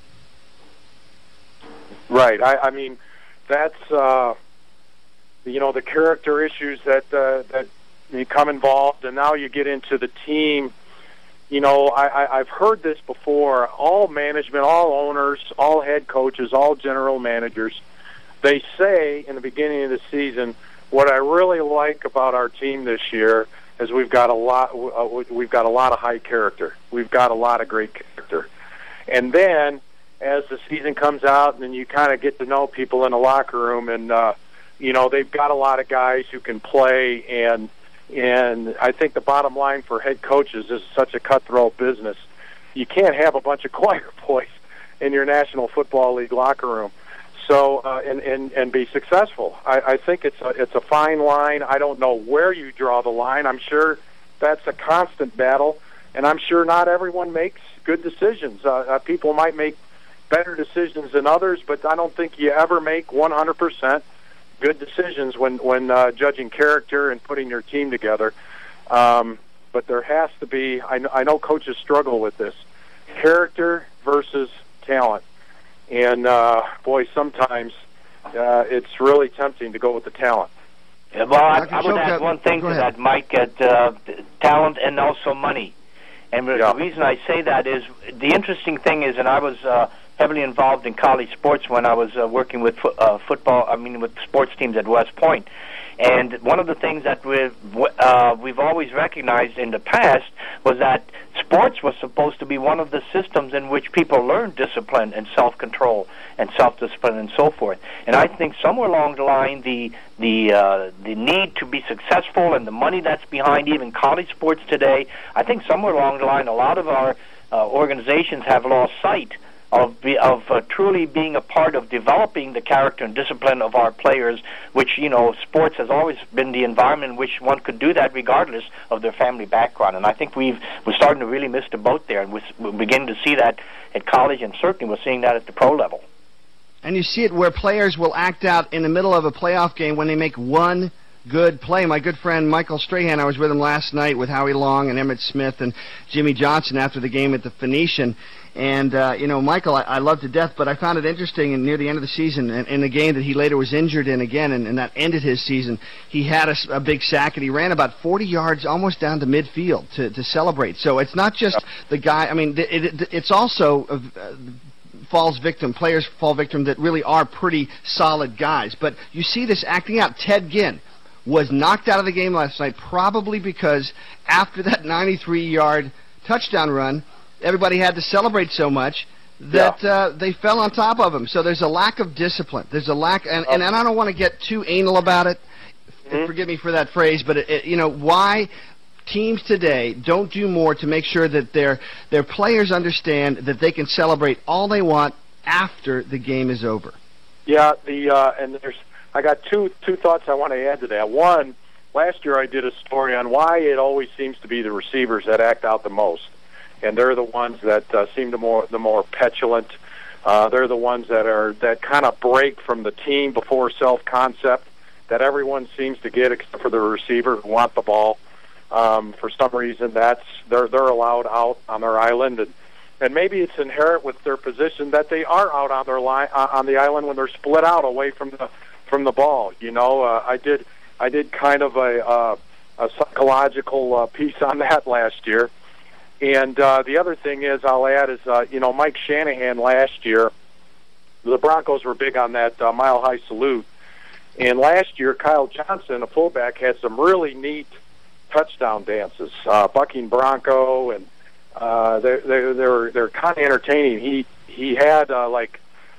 Right. I, I mean, that's, uh, you know, the character issues that, uh, that become involved, and now you get into the team. You know, I, I, I've heard this before. All management, all owners, all head coaches, all general managers, they say in the beginning of the season, what I really like about our team this year is we've got a lot. Uh, we've got a lot of high character. We've got a lot of great character. And then, as the season comes out, and then you kind of get to know people in the locker room, and uh, you know, they've got a lot of guys who can play. And and I think the bottom line for head coaches is such a cutthroat business. You can't have a bunch of choir boys in your National Football League locker room. So uh, and, and and be successful. I, I think it's a it's a fine line. I don't know where you draw the line. I'm sure that's a constant battle, and I'm sure not everyone makes good decisions. Uh, uh, people might make better decisions than others, but I don't think you ever make one hundred percent good decisions when when uh, judging character and putting your team together. Um, but there has to be. I know, I know coaches struggle with this: character versus talent. And, uh, boy, sometimes uh, it's really tempting to go with the talent. Yeah, well, I, I would add one thing to that, Mike, at uh, talent and also money. And yeah. the reason I say that is the interesting thing is, and I was uh, heavily involved in college sports when I was uh, working with fo- uh, football, I mean with sports teams at West Point. And one of the things that we've, uh, we've always recognized in the past was that sports was supposed to be one of the systems in which people learn discipline and self-control and self-discipline and so forth. And I think somewhere along the line, the the uh, the need to be successful and the money that's behind even college sports today, I think somewhere along the line, a lot of our uh, organizations have lost sight of be, of uh, truly being a part of developing the character and discipline of our players, which, you know, sports has always been the environment in which one could do that regardless of their family background. And I think we've, we're starting to really miss the boat there, and we're, we're beginning to see that at college, and certainly we're seeing that at the pro level. And you see it where players will act out in the middle of a playoff game when they make one good play. My good friend Michael Strahan, I was with him last night with Howie Long and Emmett Smith and Jimmy Johnson after the game at the Phoenician. And, uh, you know, Michael, I, I love to death, but I found it interesting, and near the end of the season, in, in a game that he later was injured in again, and, and that ended his season, he had a, a big sack, and he ran about forty yards almost down to midfield to, to celebrate. So it's not just the guy, I mean, it, it, it's also uh, falls victim, players fall victim that really are pretty solid guys. But you see this acting out. Ted Ginn was knocked out of the game last night, probably because after that ninety-three yard touchdown run, everybody had to celebrate so much that yeah. uh, they fell on top of him. So there's a lack of discipline. There's a lack, and, and, and I don't want to get too anal about it. Mm-hmm. Forgive me for that phrase, but it, it, you know, why teams today don't do more to make sure that their their players understand that they can celebrate all they want after the game is over. Yeah, the uh, and there's I got two two thoughts I want to add to that. One, last year I did a story on why it always seems to be the receivers that act out the most. And they're the ones that uh, seem to more the more petulant. Uh, they're the ones that are that kind of break from the team before self-concept that everyone seems to get, except for the receiver who want the ball. Um, for some reason, that's they're they're allowed out on their island, and and maybe it's inherent with their position that they are out on their line uh, on the island when they're split out away from the from the ball. You know, uh, I did I did kind of a uh, a psychological uh, piece on that last year. And uh, the other thing is, I'll add, is, uh, you know, Mike Shanahan last year, the Broncos were big on that uh, mile-high salute. And last year, Kyle Johnson, a fullback, had some really neat touchdown dances, uh, bucking Bronco, and uh, they're, they're, they're, they're kind of entertaining. He, he had, uh, like,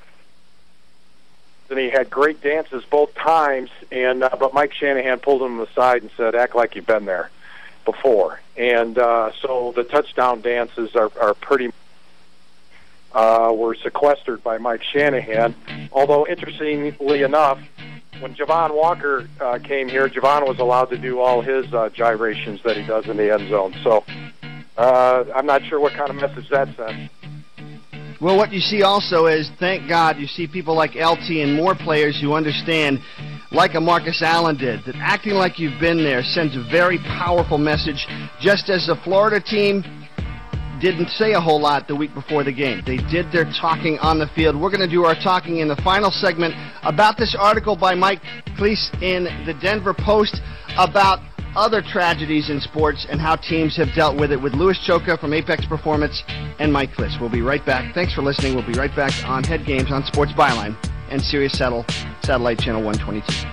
and he had great dances both times, and uh, but Mike Shanahan pulled him aside and said, act like you've been there before. And uh, so the touchdown dances are, are pretty uh, were sequestered by Mike Shanahan. Although, interestingly enough, when Javon Walker uh, came here, Javon was allowed to do all his uh, gyrations that he does in the end zone. So uh, I'm not sure what kind of message that sends. Well, what you see also is, thank God, you see people like L T and more players who understand, like a Marcus Allen did, that acting like you've been there sends a very powerful message, just as the Florida team didn't say a whole lot the week before the game. They did their talking on the field. We're going to do our talking in the final segment about this article by Mike Cleese in the Denver Post about other tragedies in sports and how teams have dealt with it, with Louis Choka from Apex Performance and Mike Cleese. We'll be right back. Thanks for listening. We'll be right back on Head Games on Sports Byline and Sirius Satellite, Satellite Channel one twenty-two.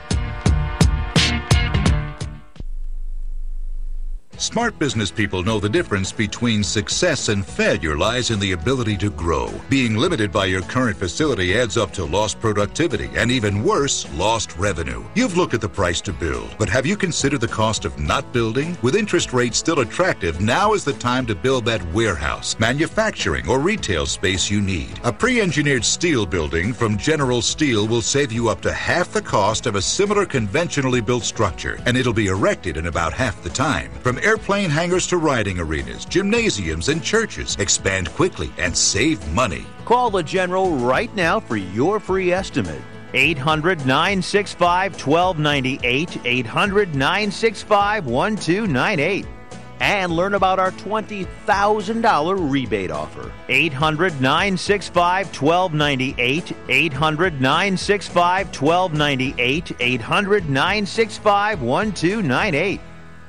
Smart business people know the difference between success and failure lies in the ability to grow. Being limited by your current facility adds up to lost productivity and, even worse, lost revenue. You've looked at the price to build, but have you considered the cost of not building? With interest rates still attractive, now is the time to build that warehouse, manufacturing, or retail space you need. A pre-engineered steel building from General Steel will save you up to half the cost of a similar conventionally built structure, and it'll be erected in about half the time. From airplane hangars to riding arenas, gymnasiums, and churches. Expand quickly and save money. Call the General right now for your free estimate. eight hundred, nine six five, one two nine eight, eight hundred, nine six five, one two nine eight. And learn about our twenty thousand dollars rebate offer. eight hundred, nine six five, one two nine eight, eight hundred, nine six five, one two nine eight, eight hundred, nine six five, one two nine eight.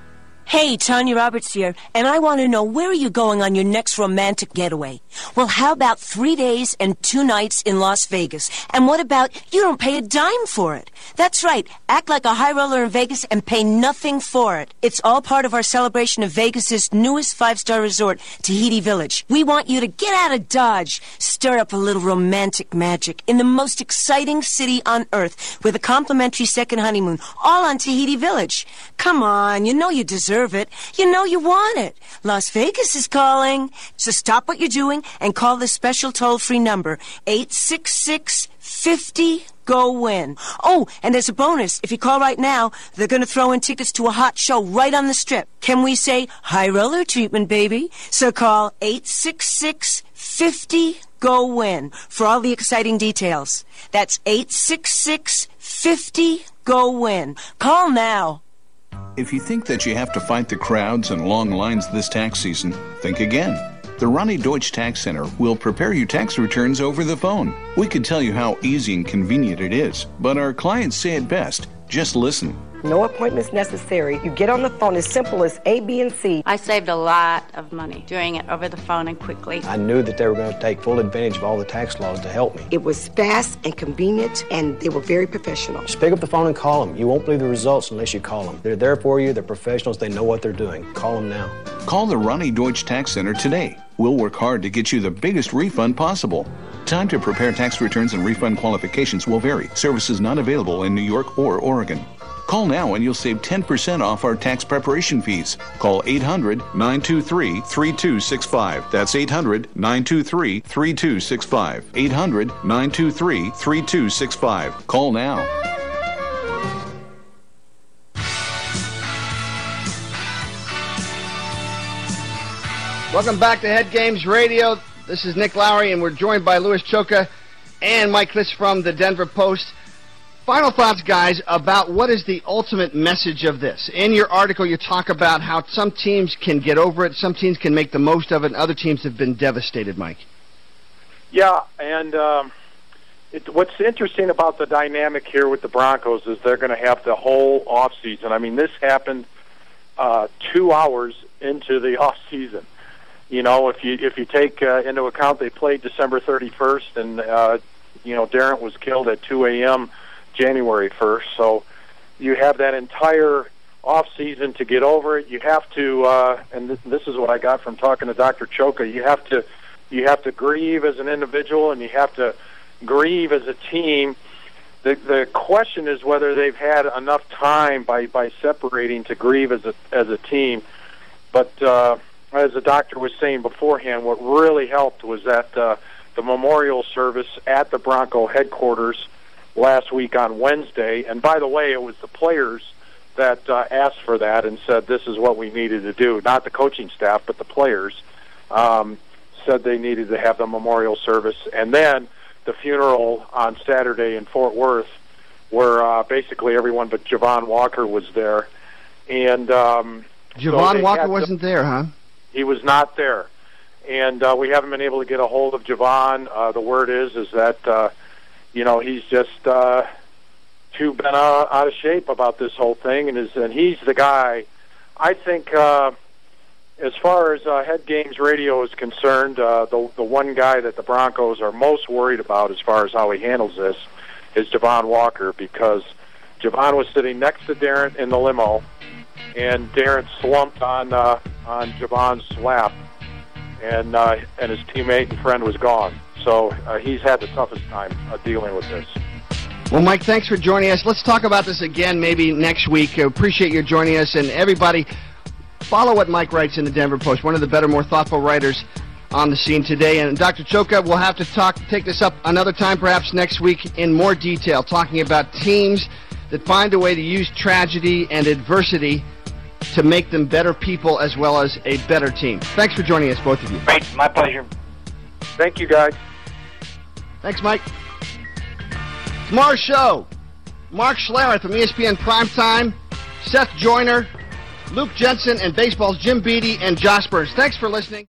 Hey, Tanya Roberts here, and I want to know, where are you going on your next romantic getaway? Well, how about three days and two nights in Las Vegas? And what about you don't pay a dime for it? That's right. Act like a high roller in Vegas and pay nothing for it. It's all part of our celebration of Vegas's newest five-star resort, Tahiti Village. We want you to get out of Dodge, stir up a little romantic magic in the most exciting city on earth with a complimentary second honeymoon, all on Tahiti Village. Come on, you know you deserve it. You know you want it. Las Vegas is calling. So stop what you're doing and call the special toll-free number, eight six six, five zero, G O, WIN. Oh, and there's a bonus. If you call right now, they're going to throw in tickets to a hot show right on the Strip. Can we say high roller treatment, baby? So call eight six six, five zero, G O, WIN for all the exciting details. That's eight six six, five zero, G O, WIN. Call now. If you think that you have to fight the crowds and long lines this tax season, think again. The Ronnie Deutsch Tax Center will prepare your tax returns over the phone. We could tell you how easy and convenient it is, but our clients say it best. Just listen. No appointments necessary. You get on the phone as simple as A, B, and C. I saved a lot of money doing it over the phone and quickly. I knew that they were going to take full advantage of all the tax laws to help me. It was fast and convenient, and they were very professional. Just pick up the phone and call them. You won't believe the results unless you call them. They're there for you. They're professionals. They know what they're doing. Call them now. Call the Ronnie Deutsch Tax Center today. We'll work hard to get you the biggest refund possible. Time to prepare tax returns and refund qualifications will vary. Services not available in New York or Oregon. Call now and you'll save ten percent off our tax preparation fees. Call eight hundred, nine two three, three two six five. That's eight hundred, nine two three, three two six five. eight hundred, nine two three, three two six five. Call now. Welcome back to Head Games Radio. This is Nick Lowry, and we're joined by Louis Choka and Mike Klis from the Denver Post. Final thoughts, guys, about what is the ultimate message of this. In your article, you talk about how some teams can get over it, some teams can make the most of it, and other teams have been devastated, Mike. Yeah, and um, it, what's interesting about the dynamic here with the Broncos is they're going to have the whole offseason. I mean, this happened uh, two hours into the offseason. You know, if you if you take uh, into account they played December thirty-first, and, uh, you know, Darrent was killed at two a.m., January first, so you have that entire off season to get over it. You have to, uh, and th- this is what I got from talking to Doctor Choka. You have to, you have to grieve as an individual, and you have to grieve as a team. The the question is whether they've had enough time by, by separating to grieve as a as a team. But uh, as the doctor was saying beforehand, what really helped was that uh, the memorial service at the Bronco headquarters last week on Wednesday, and by the way, it was the players that uh, asked for that and said this is what we needed to do. Not the coaching staff, but the players um, said they needed to have the memorial service. And then the funeral on Saturday in Fort Worth, where uh, basically everyone but Javon Walker was there. And um, Javon so Walker wasn't there, huh? He was not there. And uh, we haven't been able to get a hold of Javon. Uh, the word is is that uh, you know, he's just uh, too been uh, out of shape about this whole thing, and is and he's the guy. I think, uh, as far as uh, Head Games Radio is concerned, uh, the the one guy that the Broncos are most worried about, as far as how he handles this, is Javon Walker, because Javon was sitting next to Darrent in the limo, and Darrent slumped on uh, on Javon's lap, and uh, and his teammate and friend was gone. So uh, he's had the toughest time uh, dealing with this. Well, Mike, thanks for joining us. Let's talk about this again maybe next week. I appreciate you joining us. And everybody, follow what Mike writes in the Denver Post, one of the better, more thoughtful writers on the scene today. And Doctor Choka, we'll have to talk, take this up another time, perhaps next week, in more detail, talking about teams that find a way to use tragedy and adversity to make them better people as well as a better team. Thanks for joining us, both of you. Great, my pleasure. Thank you, guys. Thanks, Mike. Tomorrow's show, Mark Schlereth from E S P N Primetime, Seth Joyner, Luke Jensen, and baseball's Jim Beattie and Josh Burns. Thanks for listening.